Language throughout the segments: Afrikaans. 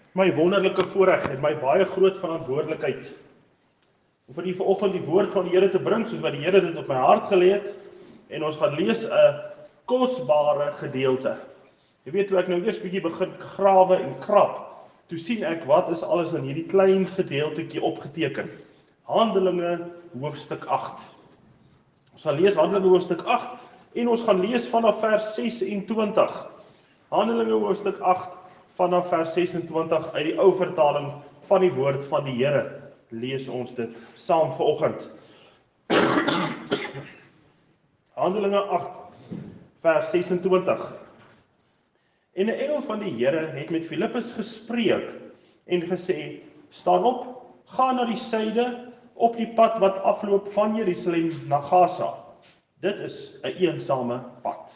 My wonderlike voorreg en my baie groot verantwoordelikheid om vir u vanoggend die woord van die Here te bring, soos wat die Here dit op my hart gelê het. En ons gaan lees 'n kosbare gedeelte. Jy weet, toe ek nou eers bietjie begin grawe en krap, toe sien ek wat is alles in hierdie klein gedeeltetjie opgeteken. Handelinge hoofstuk 8. Ons gaan lees Handelinge hoofstuk 8 en ons gaan lees vanaf vers 26. Handelinge hoofstuk 8 vanaf vers 26 uit die ou vertaling van die woord van die Here. Lees ons dit saam vanoggend. Handelinge 8 vers 26. En 'n engel van die Here het met Filippus gespreek en gesê: "Staan op, gaan na die suide op die pad wat afloop van Jerusalem na Gaza. Dit is 'n eensame pad."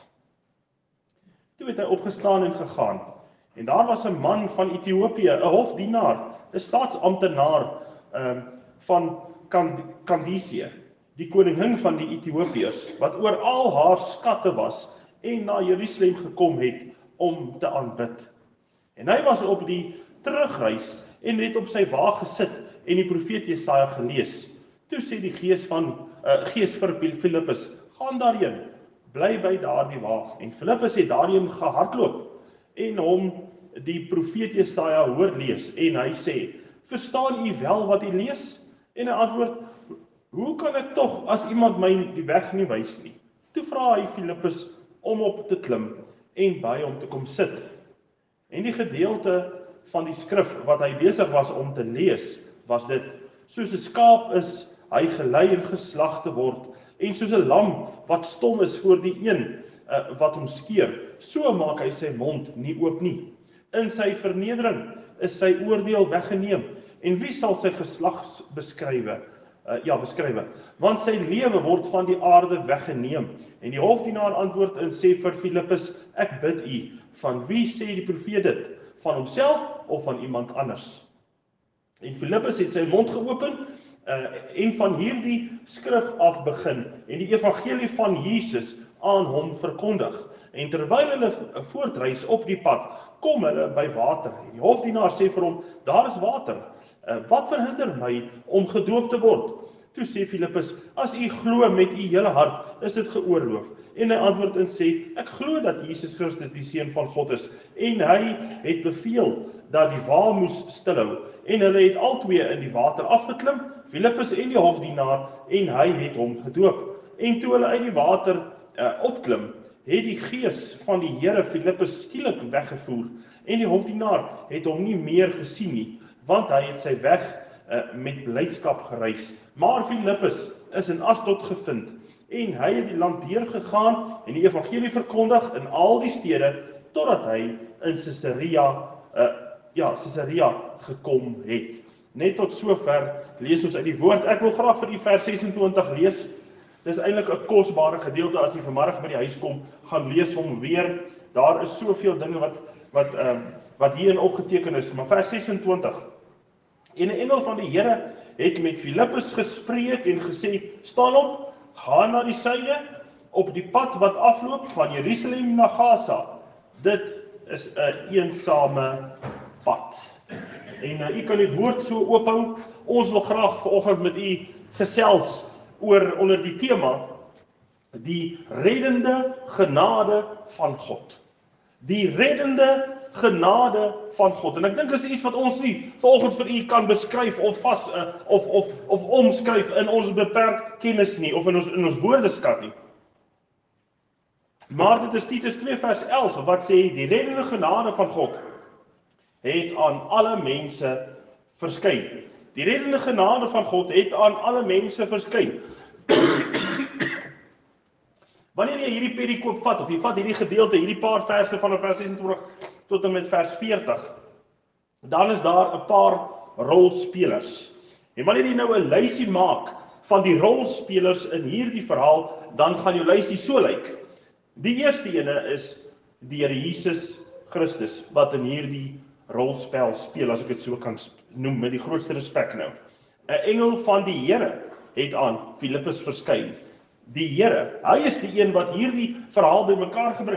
Toe het hy opgestaan en gegaan. En daar was 'n man van Ethiopië, 'n hofdienaar, 'n staatsamptenaar van Kandisie, die koningin van die Ethiopiërs, wat oor al haar skatte was en na Jerusalem gekom het om te aanbid. En hy was op die terugreis en het op sy wa gesit en die profeet Jesaja gelees. Toe sê die gees vir Filippus: "Gaan daarheen, bly by daardie wa." En Filippus het daarheen gehardloop en hom die profeet Jesaja hoor lees, en hy sê: "Verstaan u wel wat u lees?" En hy antwoord: "Hoe kan ek tog as iemand my die weg nie wys nie?" Toe vra hy Filippus om op te klim en by hom te kom sit. En die gedeelte van die skrif wat hy besig was om te lees, was dit: "Soos 'n skaap is hy gelei en geslag te word, en soos 'n lam wat stom is voor die een wat hom skeer, so maak hy sy mond nie oop nie. In sy vernedering is sy oordeel weggeneem, en wie sal sy geslag beskrywe? Want sy lewe word van die aarde weggeneem." En die hofdienaar antwoord en sê vir Filippus: "Ek bid u, van wie sê die profeet dit? Van homself of van iemand anders?" En Filippus het sy mond geopen en van hierdie skrif af begin en die evangelie van Jesus aan hom verkondig. En terwyl hulle voortreis op die pad, kom hulle by water. En die hofdienaar sê vir hom: "Daar is water. Wat verhinder my om gedoop te word?" Toe sê Filippus: "As u glo met u hele hart, is dit geoorloof." En hy antwoord en sê: "Ek glo dat Jesus Christus die Seun van God is." En hy het beveel dat die wa moes stilhou. En hulle het albei in die water afgeklim, Filippus en die hofdienaar, en hy het hom gedoop. En toe hulle uit die water opklim, het die gees van die Here Filippus skielik weggevoer, en die hofdienaar het hom nie meer gesien nie, want hy het sy weg met blydskap gereis. Maar Filippus is in Asdod gevind, en hy het die land deurgegaan en die evangelie verkondig in al die stede, totdat hy in Caesarea gekom het. Net tot sover lees ons uit die woord. Ek wil graag vir u vers 26 lees. Dis eintlik 'n kosbare gedeelte. As jy vanmiddag by die huis kom, gaan lees hom weer. Daar is soveel dinge wat hierin opgeteken is. Maar vers 26. En 'n engel van die Here het met Filippus gespreek en gesê: "Staan op, gaan na die suide op die pad wat afloop van Jerusalem na Gaza. Dit is 'n eensame pad." En u kan die woord so oophou. Ons wil graag vanoggend met u gesels onder die tema: die reddende genade van God. Die reddende genade van God. En ek dink dis iets wat ons nie vanoggend vir u kan beskryf of omskryf in ons beperkte kennis nie, of in ons woordeskat nie. Maar dit is Titus 2 vers 11 wat sê: "Die reddende genade van God het aan alle mense verskyn." Die reddende genade van God het aan alle mense verskyn. Wanneer jy hierdie perikoop vat, of jy vat hierdie gedeelte, hierdie paar verse van vers 26 tot en met vers 40, dan is daar 'n paar rolspelers. En wanneer jy nou 'n lysie maak van die rolspelers in hierdie verhaal, dan gaan jou lysie so lyk. Die eerste ene is die Here Jesus Christus, wat in hierdie rolspel speel, as ek dit so kan noem, met die grootste respek nou. 'n Engel van die Here het aan Filippus verskyn. Die Here, hy is die een wat hierdie verhaal bymekaar gebring het.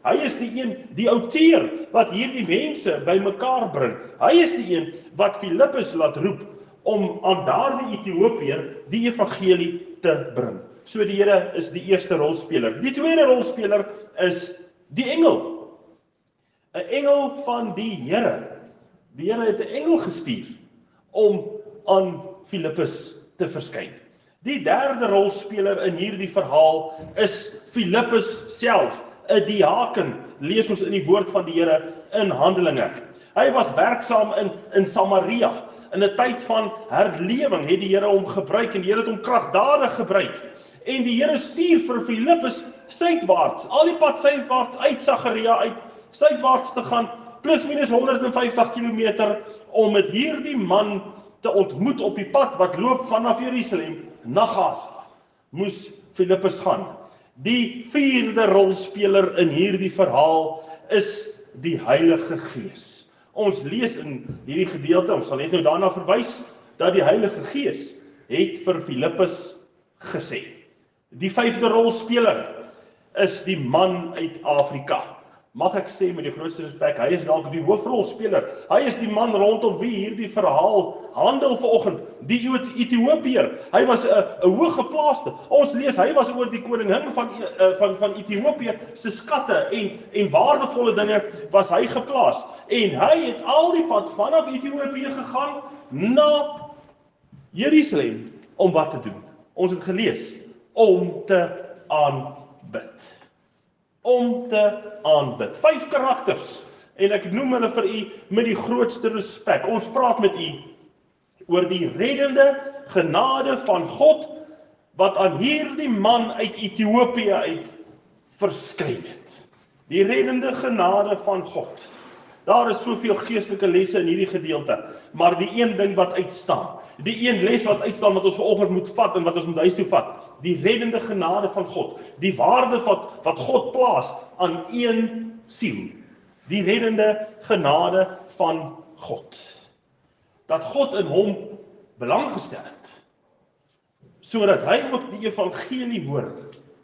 Hy is die een, die outeur, wat hierdie mense bymekaar bring. Hy is die een wat Filippus laat roep om aan daardie Ethiopiër die evangelie te bring. So die Here is die eerste rolspeler. Die tweede rolspeler is die engel. 'n Engel van die Here. Die Here het 'n engel gestuur om aan Filippus te verskyn. Die derde rolspeler in hierdie verhaal is Filippus self, 'n diaken, lees ons in die woord van die Here in Handelinge. Hy was werksaam in Samaria. In 'n tyd van herlewing het die Here hom gebruik en die Here het hom kragtadig gebruik. En die Here stuur vir Filippus suidwaarts, al die pad suidwaarts uit Sagaria uit, suidwaarts te gaan, plus minus 150 km, om met hierdie man te ontmoet op die pad wat loop vanaf Jerusalem na Gaza. Moes Filippus gaan. Die vierde rolspeler in hierdie verhaal is die Heilige Gees. Ons lees in hierdie gedeelte, ons sal net nou daarna verwys, dat die Heilige Gees het vir Filippus gesê. Die vyfde rolspeler is die man uit Afrika. Mag ek sê met die grootste respek, hy is dalk die hoofrolspeler. Hy is die man rondom wie hierdie verhaal handel vanoggend, die Ethiopiër. Hy was 'n hooggeplaaste. Ons lees, hy was oor die koningin van Ethiopië se skatte en waardevolle dinge was hy geplaas. En hy het al die pad vanaf Ethiopië gegaan na Jerusalem om wat te doen. Ons het gelees, om te aanbid. Om te aanbid. 5 karakters, en ek noem hulle vir u met die grootste respek. Ons praat met u oor die reddende genade van God, wat aan hierdie man uit Ethiopië uit verskyn het. Die reddende genade van God. Daar is soveel geestelike lesse in hierdie gedeelte, maar die een ding wat uitstaan, die een les wat uitstaan wat ons vanoggend moet vat en wat ons moet huis toe vat, die reddende genade van God, die waarde wat God plaas aan een siel, die reddende genade van God. Dat God in hom belang gestel het, sodat hy ook die evangelie hoor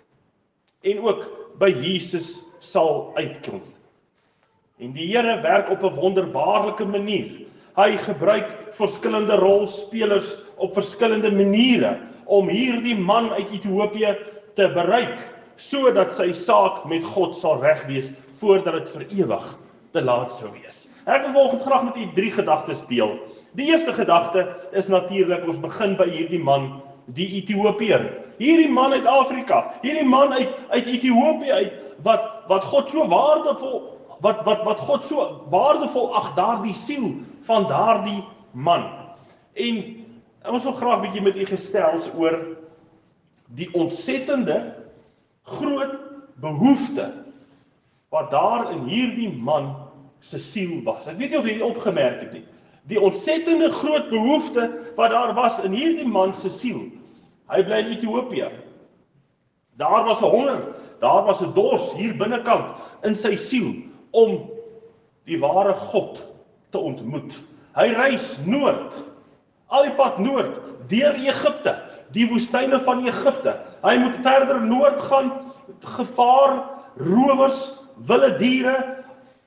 en ook by Jesus sal uitkom. En die Here werk op 'n wonderbaarlike manier. Hy gebruik verskillende rolspelers op verskillende maniere om hierdie man uit Ethiopië te bereik, sodat sy saak met God sal reg wees voordat dit vir ewig te laat sou wees. Ek wil volgens graag met u 3 gedagtes deel. Die eerste gedagte is natuurlik, ons begin by hierdie man, die Ethiopiër. Hierdie man uit Afrika, hierdie man uit Ethiopië uit, wat God so waardevol wat God so waardevol ag, daardie siel van daardie man. En ons wil graag 'n bietjie met u gestels oor die ontsettende groot behoefte wat daar in hierdie man se siel was. Ek weet nie of jy dit opgemerk het nie. Die ontsettende groot behoefte wat daar was in hierdie man se siel. Hy bly in Ethiopië. Daar was 'n honger, daar was 'n dors hier binnekant in sy siel om die ware God te ontmoet. Hy reis noord, al die pad noord, deur Egipte, die woestyne van Egipte. Hy moet verder noord gaan, gevaar, rowers, wilde diere,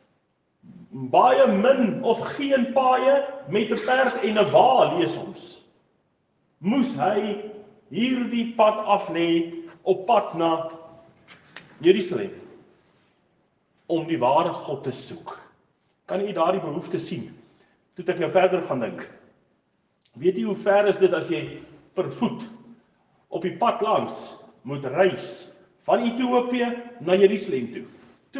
baie min of geen paaie met 'n perd en 'n wa, lees ons. Moes hy hierdie pad af lê op pad na Jerusalem om die ware God te soek. Kan u daardie behoefte sien? Toe ek nou verder gaan dink. Weet jy hoe ver is dit as jy per voet op die pad langs moet reis van Ethiopië na Jerusalem toe?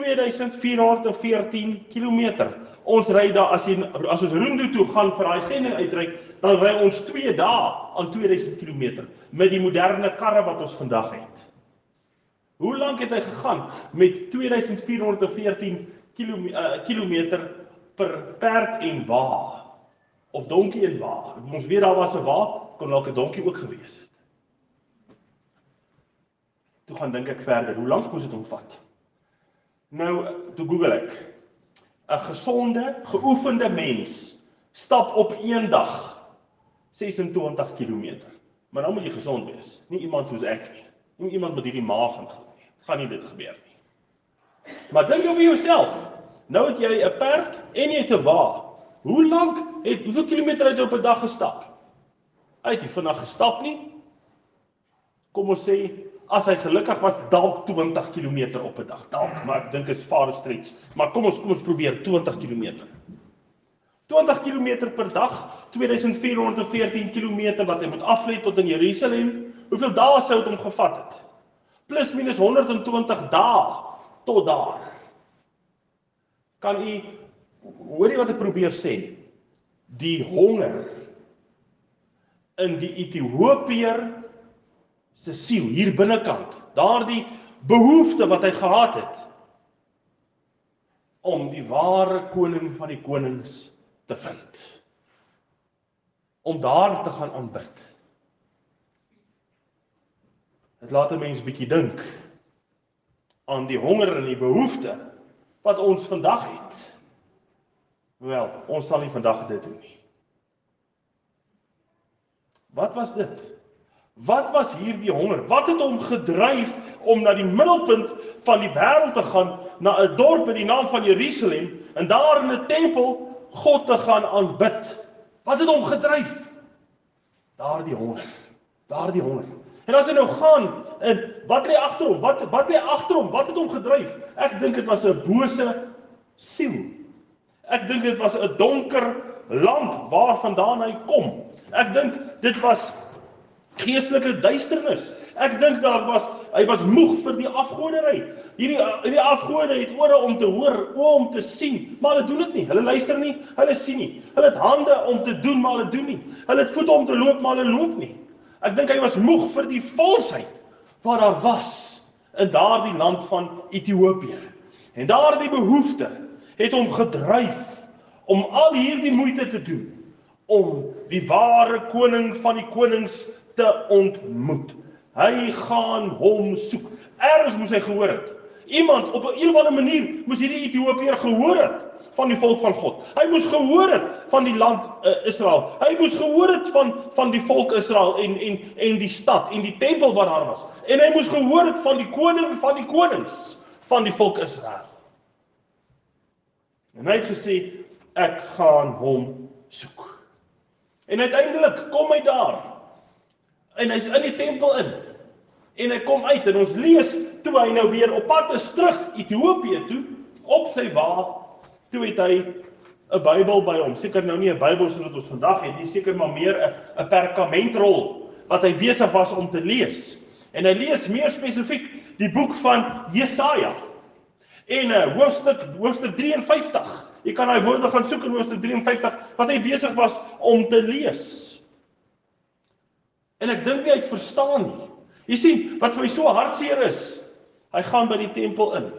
2414 kilometer. Ons ry daar, as ons Roendo toe gaan vir daai sending uitreik, dan ry ons 2 dae aan 2000 kilometer met die moderne karre wat ons vandag het. Hoe lank het hy gegaan met 2414 kilometer per perd en wa? Of donkie en wa? Ons weet daar was 'n wa, kon dalk 'n donkie ook gewees het. Toe gaan dink ek verder, hoe lank moes dit hom vat? Nou, toe Google ek. 'n gesonde, geoefende mens stap op een dag 26 kilometer. Maar dan moet jy gesond wees. Nie iemand soos ek nie. Nie iemand met hierdie maag en goed nie. Gaan nie dit gebeur nie. Maar dink jy vir jouself, nou het jy 'n perd en jy het 'n wa. Hoeveel kilometer het jy op 'n dag gestap? Hy het nie vandag gestap nie. Kom ons sê, as hy gelukkig was, dalk 20 kilometer op 'n dag. Dalk, maar ek dink is far stretch. Maar kom ons probeer 20 kilometer. 20 kilometer per dag, 2414 kilometer wat hy moet aflê tot in Jerusalem. Hoeveel dae sou dit hom gevat het? Plus minus 120 dae tot daar. Kan u, hoor jy wat ek probeer sê? Die honger in die Ethiopiër se siel, hier binnekant, daardie behoefte wat hy gehad het, om die ware koning van die konings te vind. Om daar te gaan aanbid. Dit laat 'n mens bietjie dink aan die honger en die behoefte wat ons vandag het. Wel, ons sal nie vandag dit doen nie. Wat was dit? Wat was hierdie honger? Wat het hom gedryf om na die middelpunt van die wêreld te gaan, na 'n dorp met die naam van Jerusalem, en daar in 'n tempel God te gaan aanbid? Wat het hom gedryf? Daardie honger. Daardie honger. En as hy nou gaan, en wat lê agter hom? Wat lê agter hom? Wat het hom gedryf? Ek dink dit was 'n bose siel. Ek dink dit was 'n donker land waarvandaan hy kom. Ek dink dit was geestelike duisternis. Ek dink hy was moeg vir die afgodery. Hierdie afgode het ore om te hoor, oë om te sien, maar hulle doen dit nie. Hulle luister nie, hulle sien nie. Hulle het hande om te doen, maar hulle doen nie. Hulle het voete om te loop, maar hulle loop nie. Ek dink hy was moeg vir die valsheid wat daar was in daardie land van Ethiopië. En daardie behoefte het hom gedryf om al hierdie moeite te doen om die ware koning van die konings te ontmoet. Hy gaan hom soek. Ergens moes hy gehoor het. Iemand op 'n of ander manier moes hierdie Ethiopiër gehoor het van die volk van God. Hy moes gehoor het van die land Israel. Hy moes gehoor het van die volk Israel en die stad en die tempel wat daar was. En hy moes gehoor het van die koning van die konings van die volk Israel. En hy het gesê, ek gaan hom soek. En uiteindelik kom hy daar. En hy's in die tempel in. En hy kom uit en ons lees toe hy nou weer op pad is terug Ethiopië toe, op sy wa, toe het hy 'n Bybel by hom. Seker nou nie 'n Bybel soos ons vandag het nie, seker maar meer 'n perkamentrol wat hy besig was om te lees. En hy lees meer spesifiek die boek van Jesaja. En hoofstuk 53. Jy kan daai woorde gaan soek in hoofstuk 53 wat hy besig was om te lees. En ek dink nie hy het verstaan nie. Jy sien, wat vir my so hartseer is, hy gaan by die tempel in.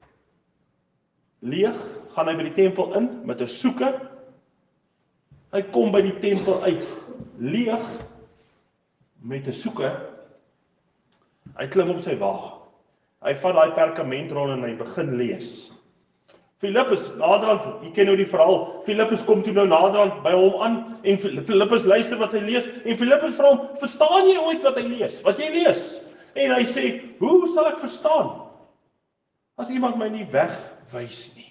Leeg, gaan hy by die tempel in met 'n soeke. Hy kom by die tempel uit, leeg, met 'n soeke. Hy klim op sy wa. Hy vat daai perkamentrol en hy begin lees. Filippus, naderhand, jy ken nou die verhaal, Filippus kom toe nou naderhand by hom aan, en Filippus luister wat hy lees, en Filippus vra hom, verstaan jy ooit wat hy lees, wat jy lees? En hy sê, hoe sal ek verstaan, as iemand my nie wegwys nie?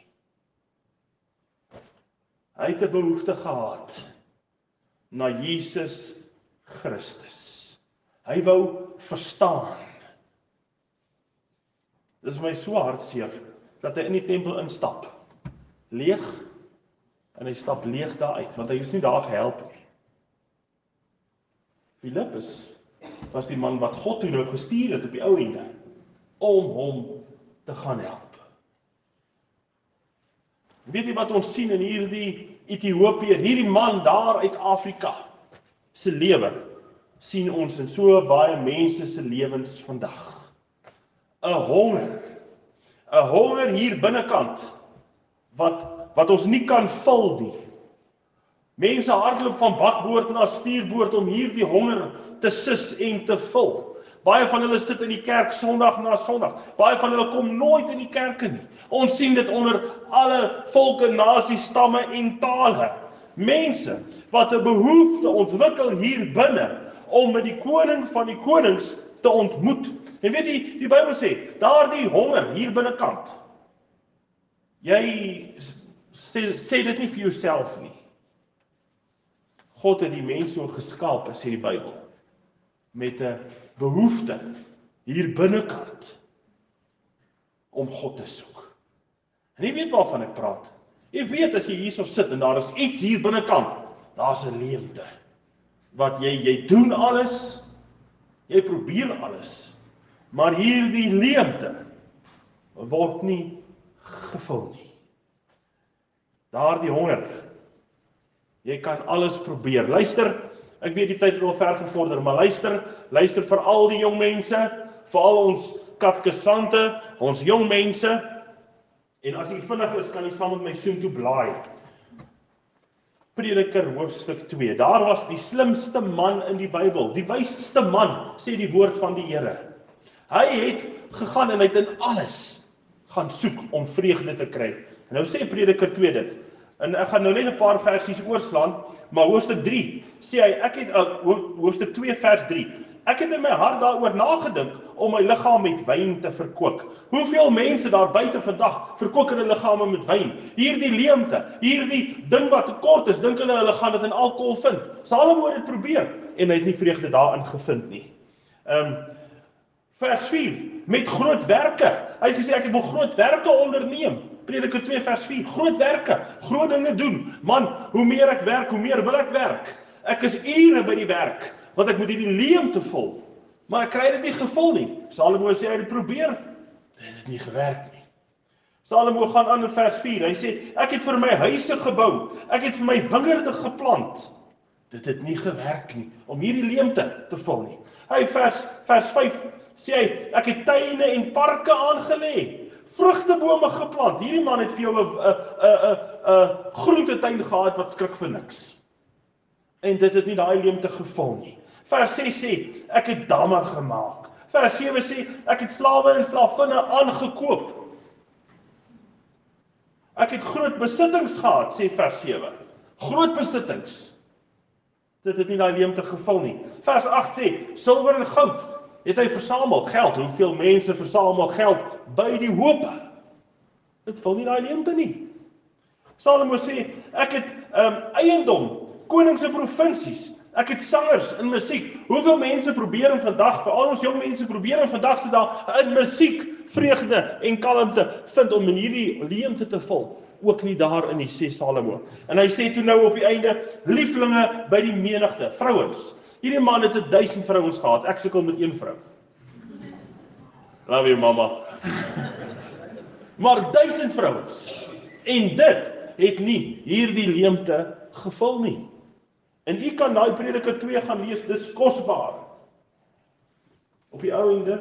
Hy het 'n behoefte gehad, na Jesus Christus. Hy wou verstaan. Dit is my so hartseer, dat hy in die tempel instap, leeg, en hy stap leeg daar uit, want hy is nie daar gehelp nie. Filippus was die man wat God toe nou gestuur het op die ou ende, om hom te gaan help. Weet jy wat ons sien in hierdie Ethiopiër, hierdie man daar uit Afrika, se lewe, sien ons in so baie mense se lewens vandag. 'n honger hier binnekant, wat ons nie kan vul nie. Mense hardloop van bakboord na stuurboord om hierdie honger te sis en te vul. Baie van hulle sit in die kerk Sondag na Sondag. Baie van hulle kom nooit in die kerke nie. Ons sien dit onder alle volke, nasies, stamme en tale. Mense wat 'n behoefte ontwikkel hier binne om met die koning van die konings te ontmoet. En weet jy, die Bybel sê, daardie honger hier binnekant, Jy sê dit nie vir jouself nie. God het die mens so geskaap, sê die Bybel, met 'n behoefte hier binnekant om God te soek. En jy weet waarvan ek praat. Jy weet as jy hierso sit en daar is iets hier binnekant, daar's 'n leemte. Wat jy doen alles, jy probeer alles, maar hierdie leemte word nie gevul nie. Daardie honger. Jy kan alles probeer. Luister, ek weet die tyd het al ver gevorder, maar luister vir al die jong mense, vir al ons katkesante, ons jong mense, en as jy vinnig is, kan jy saam met my soontoe blaai. Prediker hoofstuk 2, daar was die slimste man in die Bybel, die wysste man, sê die woord van die Here. Hy het gegaan en hy het in alles gaan soek om vreugde te kry. En nou sê Prediker 2 dit, en ek gaan nou net 'n paar versies oorslaan, maar hoofstuk 3 sê hy, hoofstuk 2 vers 3, ek het in my hart daaroor nagedink om my liggaam met wyn te verkoop. Hoeveel mense daar buite vandag verkoop hulle liggame met wyn? Hierdie leemte, hierdie ding wat tekort is, dink hulle gaan dit in alkohol vind. Salomo het dit probeer en hy het nie vreugde daarin gevind nie. Vers 4, met groot werke. Hy het gesê ek wil groot werke onderneem. Prediker 2 vers 4, groot werke, groot dinge doen. Man, hoe meer ek werk, hoe meer wil ek werk. Ek is ure by die werk, want ek moet hierdie leemte vul. Maar ek kry dit nie gevul nie. Salomo sê hy het probeer, dit het nie gewerk nie. Salomo gaan aan in vers 4, hy sê, ek het vir my huise gebou, ek het vir my wingerde geplant. Dit het nie gewerk nie, om hierdie leemte te vul nie. Hy vers 5 sê hy, ek het tuine en parke aangelê, vrugtebome geplant. Hierdie man het vir jou 'n groentetuin gehad wat skrik vir niks. En dit het nie daai leemte gevul nie. Vers 6 sê, ek het damme gemaak. Vers 7 sê, ek het slawe en slavinne aangekoop. Ek het groot besittings gehad, sê vers 7. Groot besittings. Dit het nie daai leemte gevul nie. Vers 8 sê, silwer en goud het hy versamel. Geld, hoeveel mense versamel geld by die hope? Dit vul nie daai leemte nie. Salomo sê, ek het eiendom, konings en provinsies, ek het sangers in musiek. Hoeveel mense probeer in vandag, veral ons jong mense probeer in vandag se dae in musiek vreugde en kalmte vind om in hierdie leemte te vul. Ook nie daarin nie, sê Salomo. En hy sê toe nou op die einde, lieflinge by die menigte, vrouens. Hierdie man het 1000 vrouens gehad, ek sukkel met 1 vrou. Love you, mama. Maar 1000 vrouens. En dit het nie hierdie leemte gevul nie. En u kan daai Prediker 2 gaan lees, dis kosbaar. Op die ou einde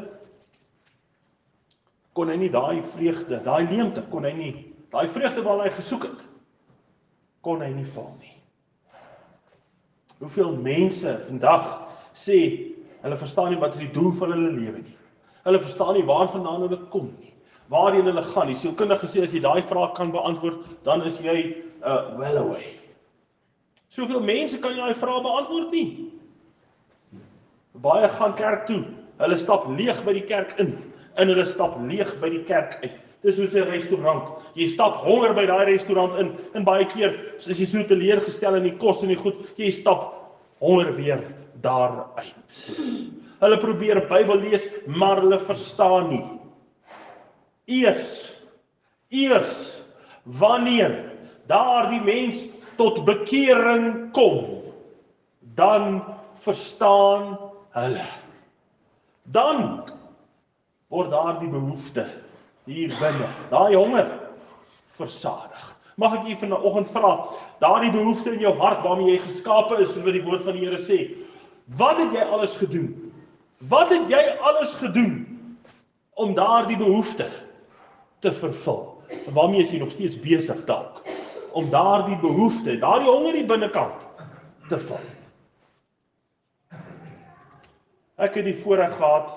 kon hy nie daai vreugde, daai leemte kon hy nie, daai vreugde waarna hy gesoek het, kon hy nie vul nie. Hoeveel mense vandag sê, hulle verstaan nie wat is die doel van hulle lewe nie. Hulle verstaan nie waarvandaan hulle kom nie. Waarheen hulle gaan. Die sielkundige sê as jy daai vraag kan beantwoord, dan is jy well away. Soveel mense kan jy daai vraag beantwoord nie. Baie gaan kerk toe. Hulle stap leeg by die kerk in en hulle stap leeg by die kerk uit. Dis soos 'n restaurant. Jy stap honger by daai restaurant in en baie keer is jy so teleurgestel in die kos en die goed, jy stap honger weer daar uit. Hulle probeer Bybel lees, maar hulle verstaan nie. Eers wanneer daardie mens tot bekering kom, dan verstaan hulle. Dan word daardie behoefte hier binne, daai honger, versadig. Mag ek u vanoggend vra, daardie behoefte in jou hart waarmee jy geskape is, soos wat die woord van die Here sê, wat het jy alles gedoen? Wat het jy alles gedoen om daardie behoefte te vervul? En waarmee is jy nog steeds besig dalk? Om daardie behoefte, daardie honger die binnekant te vul. Ek het die voorreg gehad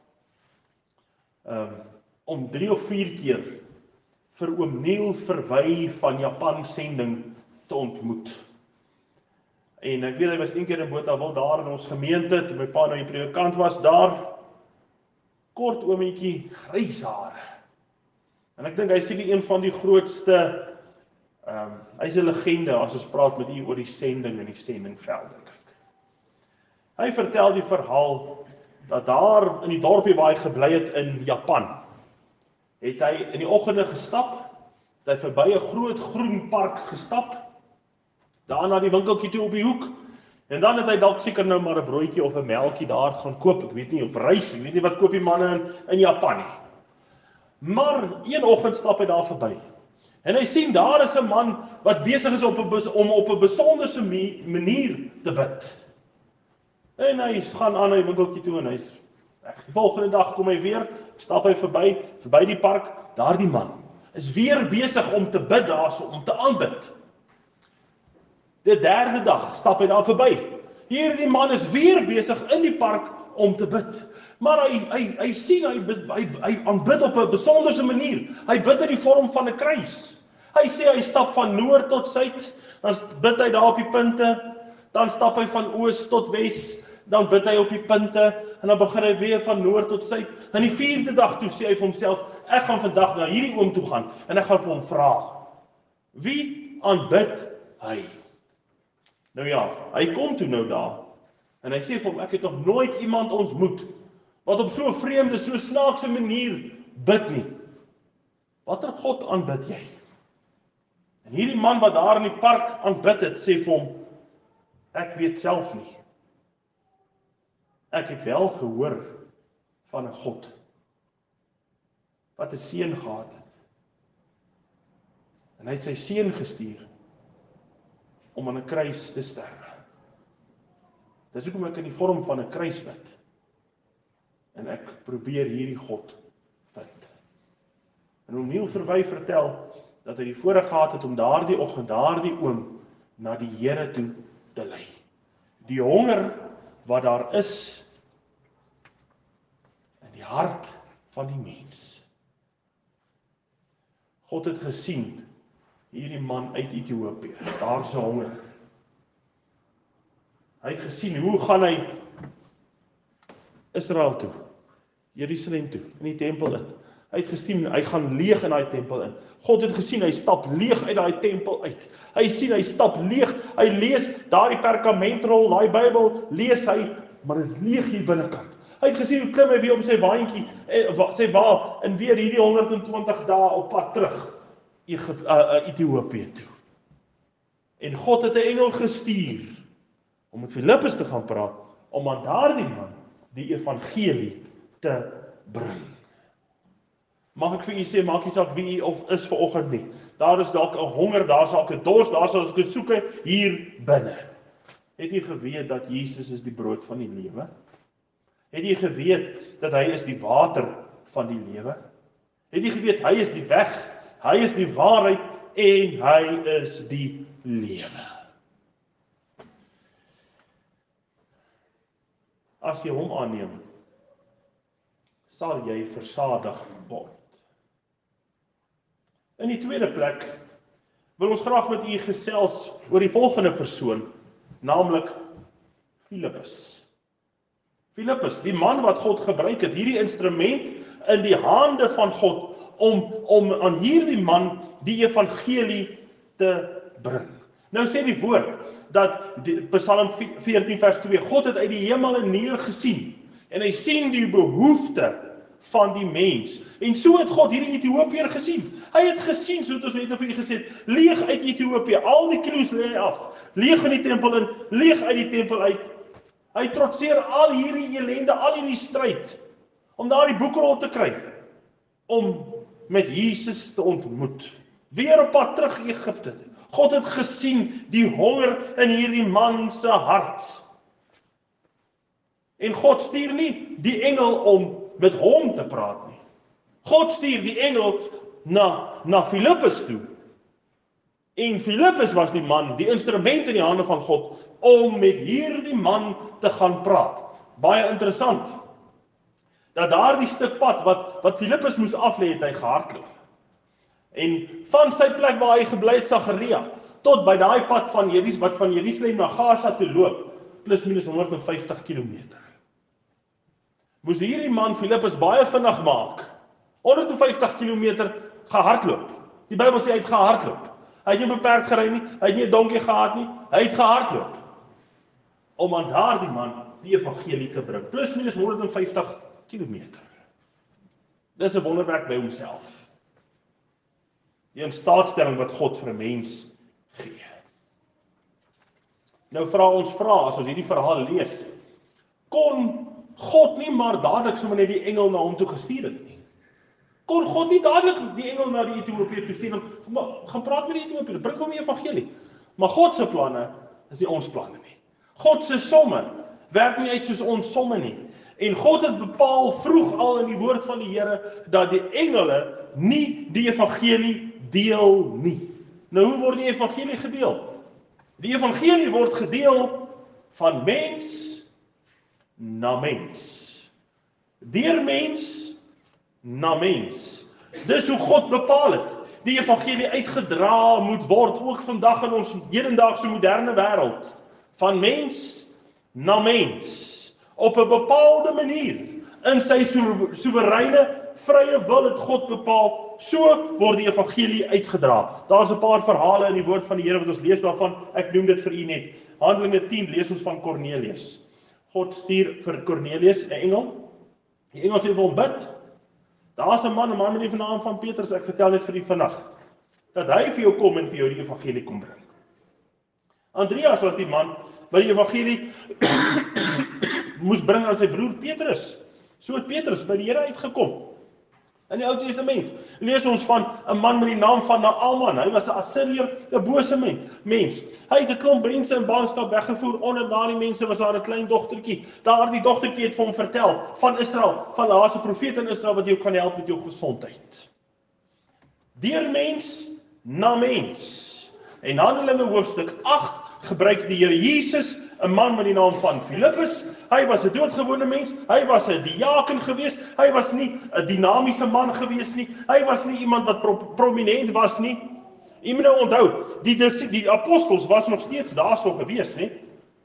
om 3 of 4 keer vir oom Neil Verwy van Japan sending te ontmoet. En ek weet hy was een keer in Botawil daar in ons gemeente, toe my pa nou die predikant was daar, kort oometjie, grys hare. En ek dink hy is die een van die grootste, hy is 'n legende as ons praat met u oor die sending en die sendingvelde. Hy vertel die verhaal dat daar in die dorpie waar hy gebly het in Japan, het hy in die oggende gestap, het hy verby 'n groot groen park gestap, daar na die winkeltjie toe op die hoek, en dan het hy dalk seker nou maar 'n broodjie of 'n melktjie daar gaan koop, ek weet nie, of rys, ek weet nie wat koop die manne in Japan nie. Maar een oggend stap hy daar verby, en hy sien daar is 'n man wat besig is om op 'n besonderse manier te bid. En hy gaan aan hy winkeltjie toe en hy's weg. Die volgende dag kom hy weer, stap hy verby die park, daardie man is weer besig om te bid daarso, om te aanbid. Die derde dag stap hy daar verby. Hierdie man is weer besig in die park om te bid. Maar hy sien hy aanbid op 'n besonderse manier. Hy bid in die vorm van 'n kruis. Hy sê hy stap van noord tot suid, dan bid hy daar op die punte, dan stap hy van oos tot wes, dan bid hy op die punte, en dan begin hy weer van noord tot suid. En die 4de dag toe sê hy vir homself, ek gaan vandag na hierdie oom toe gaan, en ek gaan vir hom vra, wie aanbid hy? Nou ja, hy kom toe nou daar, en hy sê vir hom, ek het nog nooit iemand ontmoet, wat op so 'n vreemde, so snaakse manier bid nie. Watter God aanbid jy? En hierdie man wat daar in die park aanbid het, sê vir hom, ek weet self nie. Ek het wel gehoor van 'n God, wat 'n seun gehad het. En hy het sy seun gestuur, om aan 'n kruis te sterwe. Dis hoekom ek in die vorm van 'n kruis bid. En ek probeer hierdie God vind. En O'Neill Verwy vertel, dat hy die voorreg gehad het om daardie oggend, daardie oom, na die Here toe te lei. Die honger wat daar is, in die hart van die mens. God het gesien, hierdie man uit Ethiopië, daar se honger. Hy het gesien, hoe gaan hy Israel toe, Jerusalem toe, in die tempel in. Hy het gesien, hy gaan leeg in daai tempel in. God het gesien, hy stap leeg uit daai tempel uit. Hy sien, hy stap leeg, hy lees daardie perkamentrol, daai Bybel, lees hy, maar is leeg hier binnekant. Hy het gesien, hoe klim hy weer op sy waantjie, sy wa, en weer hierdie 120 dae op pad terug, Ethiopië toe. En God het 'n engel gestuur, om met Filippus te gaan praat, om aan daardie man die evangelie te bring. Mag ek vir u sê, maak nie saak wie u of is vanoggend nie. Daar is dalk 'n honger, daar is dalk 'n dors, daar is dalk 'n soeke hier binne. Het u geweet dat Jesus is die brood van die lewe? Het u geweet dat hy is die water van die lewe? Het u geweet hy is die weg, hy is die waarheid en hy is die lewe? As jy hom aanneem, sal jy versadig word. In die tweede plek wil ons graag met u gesels oor die volgende persoon, naamlik Filippus. Filippus, die man wat God gebruik het, hierdie instrument in die hande van God, om aan hierdie man die evangelie te bring. Nou sê die woord, dat Psalm 14 vers 2, God het uit die hemel neergesien, en hy sien die behoefte van die mens. En so het God hierdie Ethiopiër gesien. Hy het gesien, soos ons net vir u gesê het, leeg uit Ethiopië, al die kilos lê af, leeg in die tempel in, leeg uit die tempel uit. Hy trotseer al hierdie ellende, al hierdie stryd, om daardie boekrol te kry, om met Jesus te ontmoet. Weer op pad terug Egipte. God het gesien die honger in hierdie man se hart. En God stuur nie die engel om met hom te praat nie. God stuur die engel na Filippus toe. En Filippus was die man, die instrument in die hande van God, om met hierdie man te gaan praat. Baie interessant, dat daardie stuk pad, wat Filippus moes aflê, het hy gehardloop. En van sy plek waar hy gebly het, Sagaria, tot by daai pad wat van Jerusalem na Gaza toe loop, plus minus 150 kilometer. Moes hierdie man Filippus baie vinnig maak. 150 kilometer gehardloop. Die Bybel sê hy het gehardloop. Hy het nie beperk gery nie, hy het nie 'n donkie gehad nie, hy het gehardloop. Om aan daardie man die evangelie te bring. Plus minus 150 kilometer. Dis 'n wonderwerk by homself. Die instaatstelling wat God vir 'n mens gee. Nou vra ons as ons hierdie verhaal lees, kon God nie maar dadelik sommer net die engel na hom toe gestuur het nie? Kon God nie dadelik die engel na die Ethiopiër toe stuur en gaan praat met die Ethiopiër, bring hom die evangelie. Maar God se planne is nie ons planne nie. God se somme werk nie uit soos ons somme nie. En God het bepaal vroeg al in die woord van die Here dat die engele nie die evangelie deel nie. Nou hoe word die evangelie gedeel? Die evangelie word gedeel van mens na mens. Deur mens na mens. Dis hoe God bepaal het. Die evangelie uitgedra moet word ook vandag in ons hedendaagse moderne wêreld. Van mens na mens. Op 'n bepaalde manier. In sy soewereine vrye wil het God bepaal. So word die evangelie uitgedra. Daar's 'n paar verhale in die woord van die Here wat ons lees daarvan. Ek noem dit vir u net. Handelinge 10 lees ons van Kornelius. God stuur vir Kornelius 'n engel. Die engel sê vir hom bid. Daar's 'n man met die naam van Petrus, ek vertel net vir u vandag, dat hy vir jou kom en vir jou die evangelie kom bring. Andreas was die man wat die evangelie moes bring aan sy broer Petrus. So het Petrus by die Here uitgekom. In die Ou Testament lees ons van 'n man met die naam van Naaman. Hy was 'n Assiriër, 'n bose mens. Hy het 'n klomp mense in ballingskap weggevoer. Onder daardie mense was daar 'n klein dogtertjie. Daardie dogtertjie het vir hom vertel van Israel, van daar's 'n profeet in Israel wat jou kan help met jou gesondheid. Deur mens na mens. En Handelinge hoofstuk 8 gebruik die Here Jesus 'n man met die naam van Filippus. Hy was 'n doodgewone mens, hy was 'n diaken gewees, hy was nie 'n dinamiese man gewees nie, hy was nie iemand wat prominent was nie. Jy moet nou onthou, die apostels was nog steeds daarso gewees, né?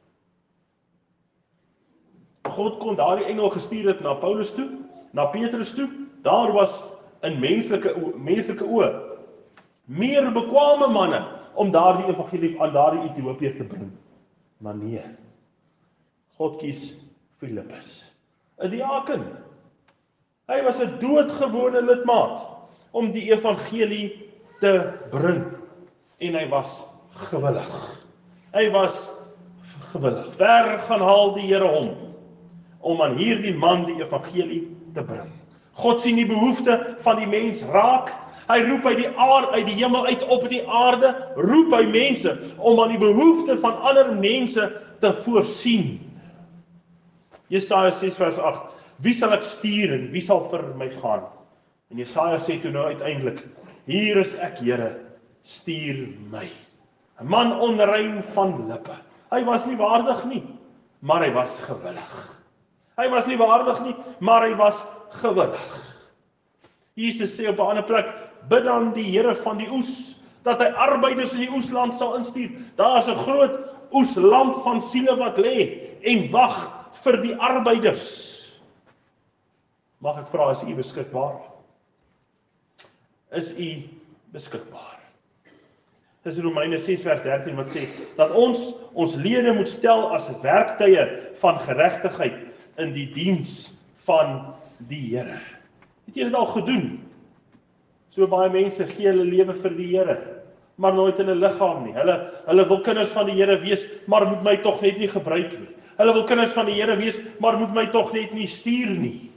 God kon daardie engel gestuur het na Paulus toe, na Petrus toe. Daar was in menslike oë meer bekwame manne om daardie evangelie aan daardie Ethiopiër te bring. Maar nee, God kies Filippus, 'n diaken. Hy was 'n doodgewone lidmaat om die evangelie te bring. En hy was gewillig. Hy was gewillig. Ver gaan haal die Here hom om aan hierdie man die evangelie te bring. God sien die behoefte van die mens raak. Hy roep uit die hemel uit op die aarde, roep hy mense om aan die behoefte van ander mense te voorsien. Jesaja 6 vers 8, wie sal ek stuur en wie sal vir my gaan? En Jesaja sê toe nou uiteindelik, hier is ek Here, stuur my. 'n Man onrein van lippe. Hy was nie waardig nie, maar hy was gewillig. Hy was nie waardig nie, maar hy was gewillig. Jesus sê op 'n ander plek, bid dan die Here van die oes, dat hy arbeiders in die oesland sal instuur. Daar is 'n groot oesland van siele wat lê en wag vir die arbeiders. Mag ek vra, is u beskikbaar? Is u beskikbaar? Dis Romeine 6 vers 13 wat sê, dat ons lede moet stel as werktuie van geregtigheid in die diens van die Here. Het jy dit al gedoen? So baie mense gee hulle lewe vir die Here, maar nooit in 'n liggaam nie. Hulle wil kinders van die Here wees, maar moet my tog net nie gebruik nie. Hulle wil kinders van die Here wees, maar moet my tog net nie stuur nie.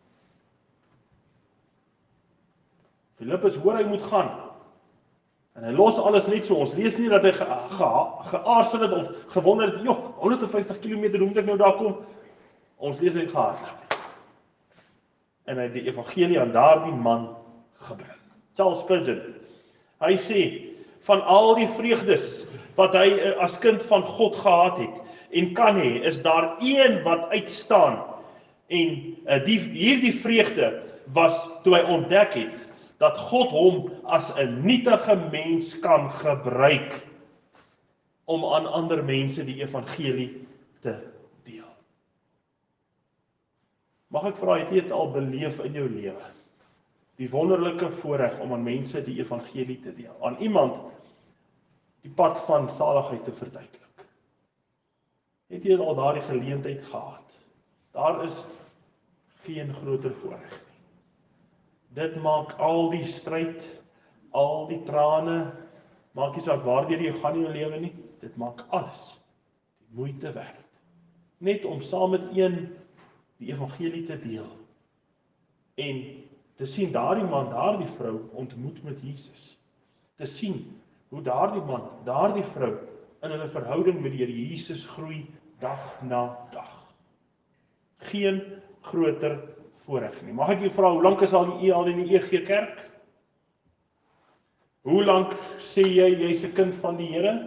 Filippus hoor hy moet gaan. En hy los alles net so. Ons lees nie dat hy geaarsel het of gewonder het, 150 km, hoe moet ek nou daar kom? Ons lees hy het gehardloop. En hy het die evangelie aan daardie man gebring. Charles Spurgeon, hy sê, van al die vreugdes wat hy as kind van God gehad het en kan hê, is daar een wat uitstaan. En hierdie vreugde was toe hy ontdek het dat God hom as 'n nietige mens kan gebruik om aan ander mense die evangelie te deel. Mag ek vra, het jy dit al beleef in jou lewe? die wonderlike voorreg om aan mense die evangelie te deel, aan iemand die pad van saligheid te verduidelik. Het jy al daardie geleentheid gehad? Daar is geen groter voorreg nie. Dit maak al die stryd, al die trane, maak nie saak waardeur jy gaan in jou lewe nie, dit maak alles die moeite werd. Net om saam met een die evangelie te deel en te sien daardie man, daardie vrou ontmoet met Jesus. Te sien hoe daardie man, daardie vrou in hulle verhouding met die Here Jesus groei dag na dag. Geen groter voorreg nie. Mag ek u vra, hoe lank is al u al in die EG Kerk? Hoe lank sê jy jy's 'n kind van die Here?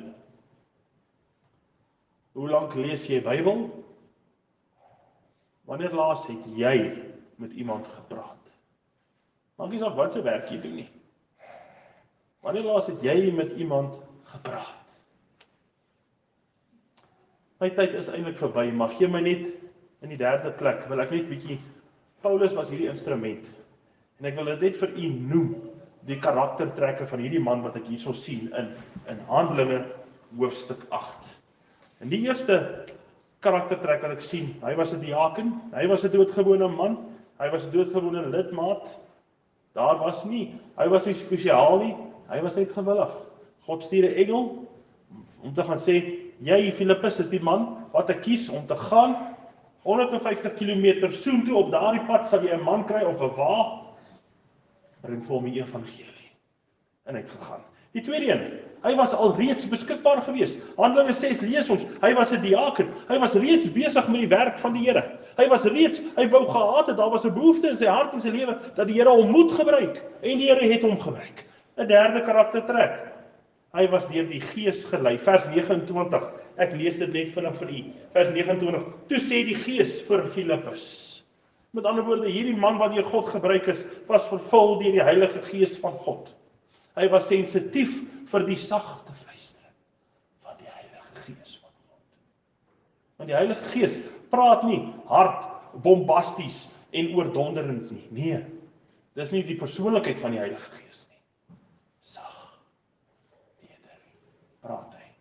Hoe lank lees jy Bybel? Wanneer laas het jy met iemand gepraat? Maak nie saak wat se werk jy doen nie. Wanneer laas het jy met iemand gepraat? My tyd is eintlik verby, maar gee my net in die derde plek, wil ek net bietjie, Paulus was hierdie instrument, en ek wil dit net vir u noem, die karaktertrekke van hierdie man wat ek hierso sien in Handelinge hoofstuk 8. En die eerste karaktertrek wat ek sien, hy was 'n diaken, hy was 'n doodgewone man, hy was 'n doodgewone lidmaat, hy was nie spesiaal nie, hy was net gewillig. God stuur 'n engel om te gaan sê, jy Filippus is die man wat ek kies om te gaan 150 km soontoe, op daardie pad sal jy 'n man kry op 'n wa, bring vir hom die evangelie. En hy het gegaan. Die tweede een, hy was al reeds beskikbaar gewees. Handelinge 6 lees ons, hy was 'n diaken, hy was reeds besig met die werk van die Here. Hy wou gehad het, daar was 'n behoefte in sy hart en sy lewe, dat die Here hom moet gebruik, en die Here het hom gebruik. 'n derde karaktertrek, hy was deur die Gees gelei, vers 29, ek lees dit net vinnig vir u, vers 29, toe sê die Gees vir Filippus, met ander woorde, hierdie man wat deur God gebruik is, was vervul deur die Heilige Gees van God. Hy was sensitief vir die sagte fluistering van die Heilige Gees van God. Want die Heilige Gees praat nie hard, bombasties en oordonderend nie. Nee, dis nie die persoonlikheid van die Heilige Gees nie. Sag, teder, praat hy.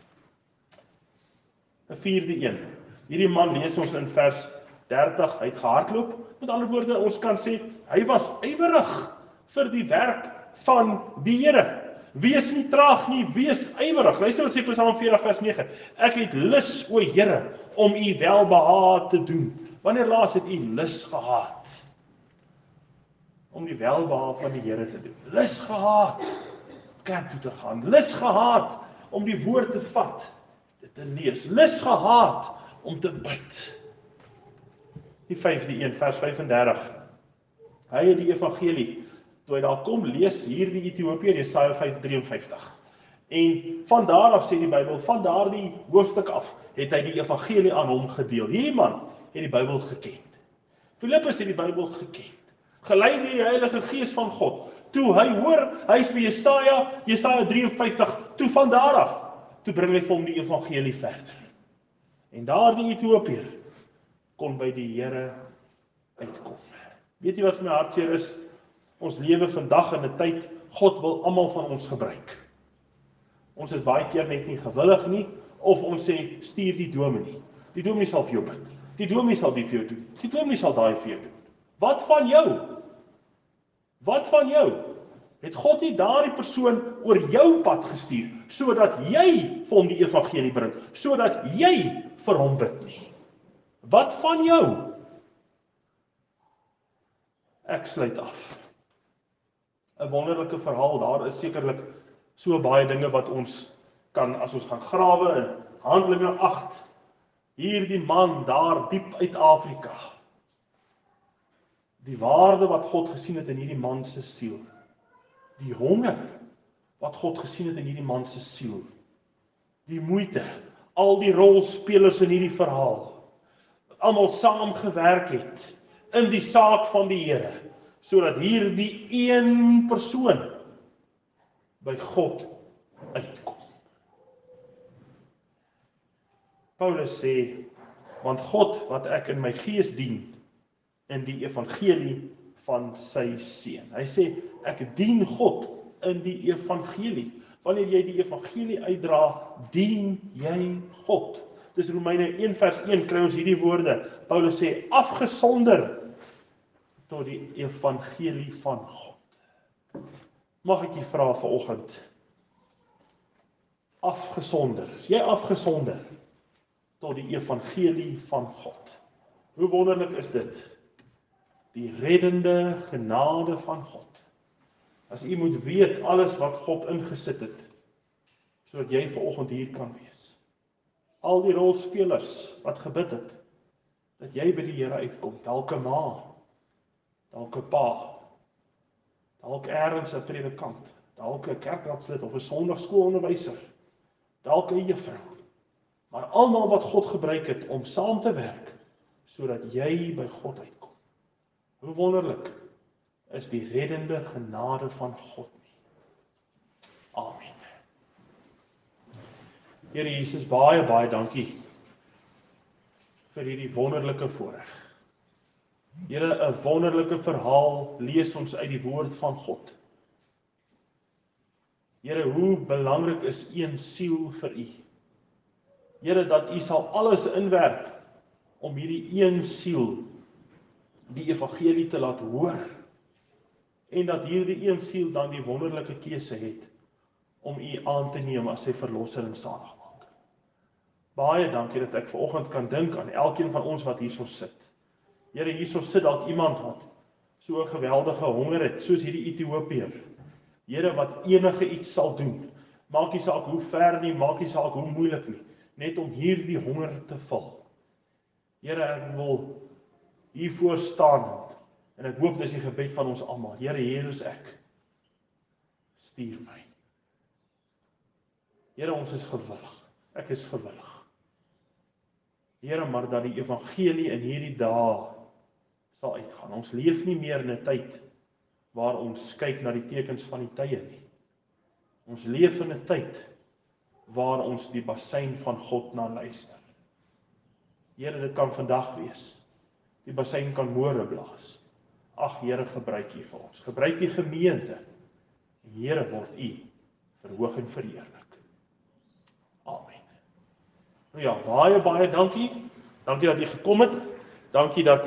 'n vierde een. Hierdie man lees ons in vers 30, hy het gehardloop. Met ander woorde, ons kan sê, hy was ywerig vir die werk van die Here. Wees nie traag nie, wees ywerig. Luister wat sê Psalm 40 vers 9. Ek het lus, o Here, om u welbehae te doen. Wanneer laas het u lus gehad om die welbehae van die Here te doen? Lus gehad kerk toe te gaan. Lus gehad om die woord te vat, dit te lees. Lus gehad om te bid. Die vyfde een, vers 35. Hy het die evangelie, toe hy daar kom, lees hier die Ethiopiër, Jesaja 5:53. En van daar af, sê die Bybel, van daardie hoofstuk af, het hy die evangelie aan hom gedeel. Hierdie man het die Bybel geken. Filippus het die Bybel geken. Gelei deur die Heilige Gees van God. Toe hy hoor, hy is by Jesaja 53, toe van daar af, toe bring hy vir hom die evangelie verder. En daardie Ethiopiër kon by die Here uitkom. Weet jy wat vir my hartseer is? Ons lewe vandag in 'n tyd, God wil almal van ons gebruik. Ons is baie keer net nie gewillig nie, of ons sê, stuur die dominee. Die dominee sal vir jou bid. Die dominee sal dit vir jou doen. Die dominee sal daai vir jou doen. Wat van jou? Wat van jou? Het God nie daardie persoon oor jou pad gestuur, sodat jy vir hom die evangelie bring, sodat jy vir hom bid nie? Wat van jou? Ek sluit af. 'n wonderlike verhaal, daar is sekerlik so baie dinge wat ons kan, as ons gaan grawe in Handelinge 8, hierdie man daar diep uit Afrika, die waarde wat God gesien het in hierdie man se siel, die honger wat God gesien het in hierdie man se siel, die moeite, al die rolspelers in hierdie verhaal, wat almal saamgewerk het in die saak van die Here, sodat hierdie een persoon by God uitkom. Paulus sê, want God wat ek in my gees dien, in die evangelie van sy seun. Hy sê, ek dien God in die evangelie. Wanneer jy die evangelie uitdra, dien jy God. Dis Romeine 1 vers 1 kry ons hierdie woorde. Paulus sê, afgesonder tot die evangelie van God. Mag ek jy vra vanoggend, afgesonder, is jy afgesonder tot die evangelie van God? Hoe wonderlik is dit? Die reddende genade van God. As jy moet weet alles wat God ingesit het, sodat jy vanoggend hier kan wees. Al die rolspelers wat gebid het, dat jy by die Here uitkom, dalk 'n ma, dalk 'n pa, dalk ergens 'n predikant, dalk 'n kerkraadslid of 'n sonndagskoolonderwyser, dalk 'n juffrou, maar almal wat God gebruik het om saam te werk, sodat jy by God uitkom. Hoe wonderlik is die reddende genade van God nie. Amen. Here Jesus, baie, baie dankie vir hierdie wonderlike voorreg. Here, 'n wonderlike verhaal lees ons uit die woord van God. Here, hoe belangrik is een siel vir U. Here, dat U sal alles inwerk om hierdie een siel die evangelie te laat hoor. En dat hierdie een siel dan die wonderlike keuse het om U aan te neem as sy verlosser en saligmaker. Baie dankie dat ek vanoggend kan dink aan elkeen van ons wat hierso sit. Here, hierso sit dalk iemand wat so 'n geweldige honger het, soos hierdie Ethiopiër. Here, wat enige iets sal doen. Maak nie saak hoe ver nie, maak nie saak hoe moeilik nie, net om hierdie honger te vul. Here, ek wil hiervoor staan en ek hoop dis die gebed van ons almal. Here, hier is ek. Stuur my. Here, ons is gewillig. Ek is gewillig. Here, maar dat die evangelie in hierdie dae sal uitgaan. Ons leef nie meer in 'n tyd waar ons kyk na die tekens van die tye nie. Ons leef in 'n tyd waar ons die bassein van God na luister. Here, dit kan vandag wees. Die bassein kan môre blaas. Ag Here, gebruik U vir ons. Gebruik die gemeente. En Here, word U verhoog en verheerlik. Amen. Nou ja, baie, baie dankie. Dankie dat jy gekom het. Dankie dat